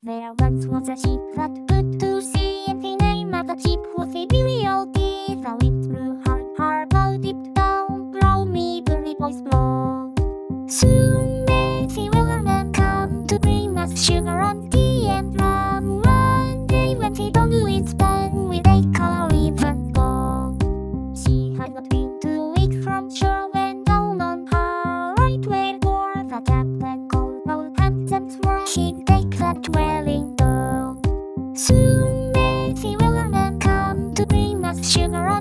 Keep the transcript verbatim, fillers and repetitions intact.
There once was a ship that put to sea, and the name of the ship was Imperial Tea. The wind blew hard, hard, bow dipped down, blow me, bully boys blow. Soon may the wellerman come to bring us sugar and tea and rum. One day when the dog is done, we take our leave and go. She had not been two weeks from shore when down on her right whale bore. The captain called all hands and swore she'd take that dwelling down. Soon may the wellerman come to bring us sugar